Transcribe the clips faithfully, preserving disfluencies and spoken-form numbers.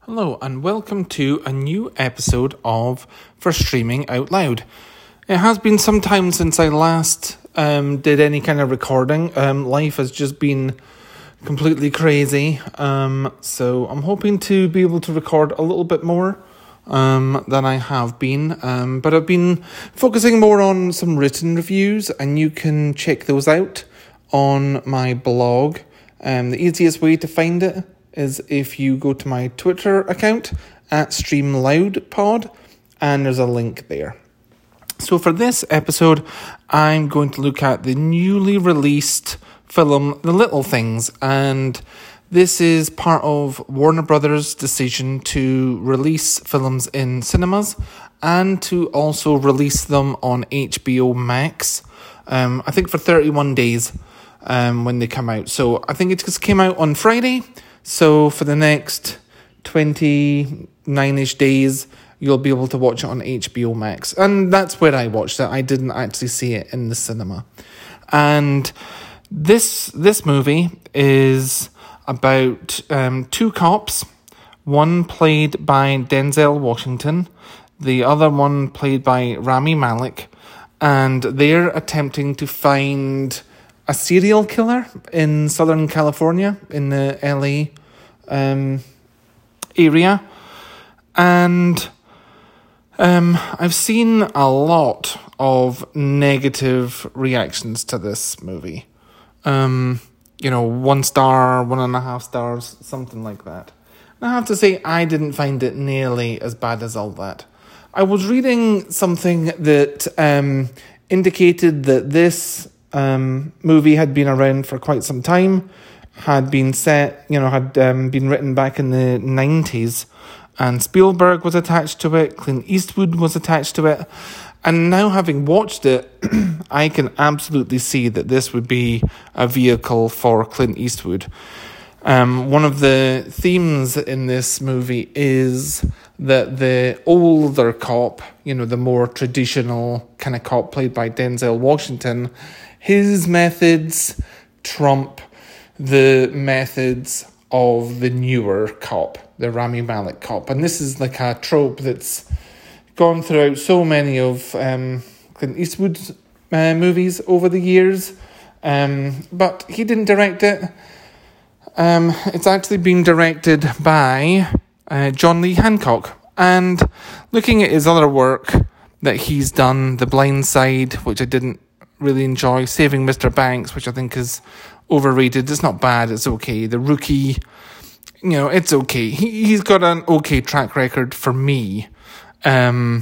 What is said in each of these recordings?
Hello and welcome to a new episode of For Streaming Out Loud. It has been some time since I last um, did any kind of recording. Um, life has just been completely crazy, um, so I'm hoping to be able to record a little bit more um, than I have been. Um, but I've been focusing more on some written reviews, and you can check those out on my blog. Um, the easiest way to find it is if you go to my Twitter account at StreamLoudPod, and there's a link there. So for this episode, I'm going to look at the newly released film The Little Things, and this is part of Warner Brothers' decision to release films in cinemas and to also release them on H B O Max, um, I think for thirty-one days um, when they come out. So I think it just came out on Friday. So for the next twenty-nine-ish days, you'll be able to watch it on H B O Max. And that's where I watched it. I didn't actually see it in the cinema. And this this movie is about um, two cops, one played by Denzel Washington, the other one played by Rami Malek, and they're attempting to find a serial killer in Southern California, in the L A um, area. And um, I've seen a lot of negative reactions to this movie. Um, you know, one star, one and a half stars, something like that. And I have to say, I didn't find it nearly as bad as all that. I was reading something that um, indicated that this Um, movie had been around for quite some time, had been set, you know, had um, been written back in the nineties, and Spielberg was attached to it, Clint Eastwood was attached to it, and now having watched it, I can absolutely see that this would be a vehicle for Clint Eastwood. Um, one of the themes in this movie is that the older cop, you know, the more traditional kind of cop played by Denzel Washington, his methods trump the methods of the newer cop, the Rami Malek cop. And this is like a trope that's gone throughout so many of um, Clint Eastwood's uh, movies over the years. Um, but he didn't direct it. Um, it's actually been directed by uh, John Lee Hancock. And looking at his other work that he's done, The Blind Side, which I didn't really enjoy, Saving Mister Banks, which I think is overrated. It's not bad, it's okay. The Rookie, you know, it's okay. He, he's got an okay track record for me. Um,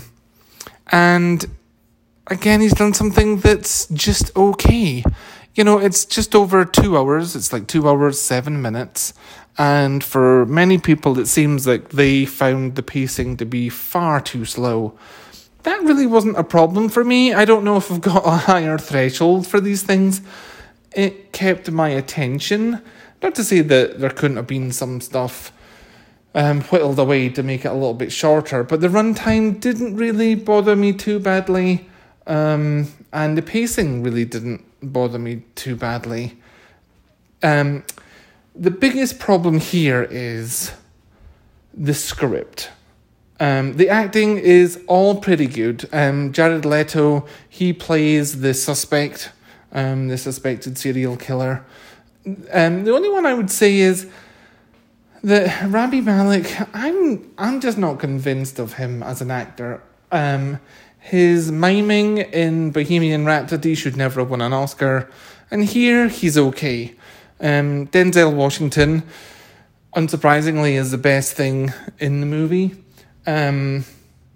and again, he's done something that's just okay. You know, it's just over two hours. It's like two hours, seven minutes. And for many people, it seems like they found the pacing to be far too slow. That really wasn't a problem for me. I don't know if I've got a higher threshold for these things. It kept my attention. Not to say that there couldn't have been some stuff um, whittled away to make it a little bit shorter, but the runtime didn't really bother me too badly, um, and the pacing really didn't bother me too badly. Um, the biggest problem here is the script. Um, the acting is all pretty good. Um, Jared Leto, he plays the suspect, um, the suspected serial killer. Um, the only one I would say is that Rami Malek, I'm I'm just not convinced of him as an actor. Um, his miming in Bohemian Rhapsody should never have won an Oscar, and here he's okay. Um, Denzel Washington, unsurprisingly, is the best thing in the movie. Um,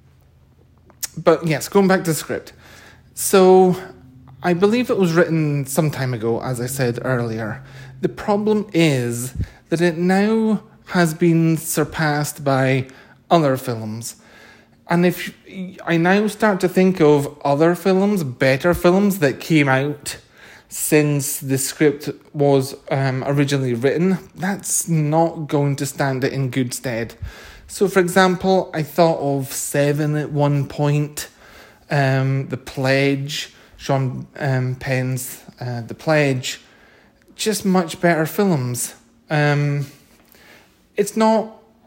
but yes, going back to the script. So, I believe it was written some time ago, as I said earlier. The problem is that it now has been surpassed by other films. And if I now start to think of other films, better films that came out since the script was um, originally written, that's not going to stand it in good stead. So, for example, I thought of Seven at one point, um, The Pledge, Sean um, Penn's uh, The Pledge, just much better films. Um, it's not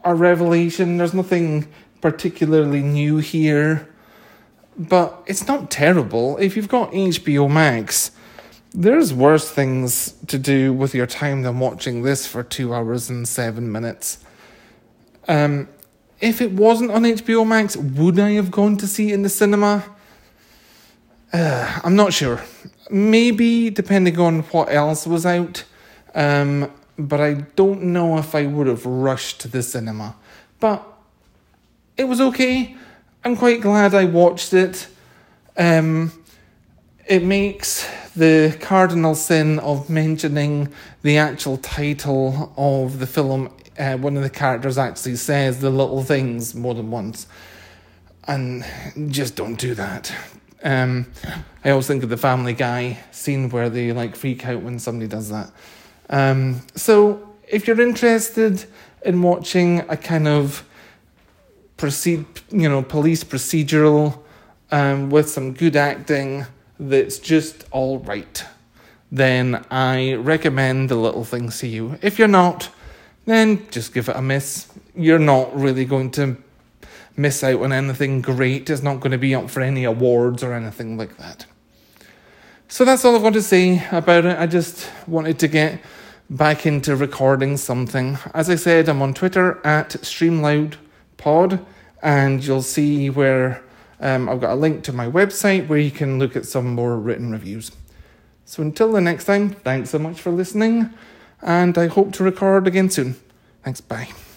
a revelation. There's nothing particularly new here. But it's not terrible. If you've got H B O Max, there's worse things to do with your time than watching this for two hours and seven minutes. Um, if it wasn't on H B O Max, would I have gone to see it in the cinema? Uh, I'm not sure. Maybe, depending on what else was out. Um, but I don't know if I would have rushed to the cinema. But it was okay. I'm quite glad I watched it. Um, it makes the cardinal sin of mentioning the actual title of the film. Uh, one of the characters actually says the little things more than once. And just don't do that. Um, I always think of the Family Guy scene where they like freak out when somebody does that. Um, so if you're interested in watching a kind of proceed, you know, police procedural um, with some good acting that's just all right, then I recommend The Little Things to you. If you're not, then just give it a miss. You're not really going to miss out on anything great. It's not going to be up for any awards or anything like that. So that's all I've got to say about it. I just wanted to get back into recording something. As I said, I'm on Twitter at StreamLoudPod, and you'll see where um, I've got a link to my website where you can look at some more written reviews. So until the next time, thanks so much for listening, and I hope to record again soon. Thanks, bye.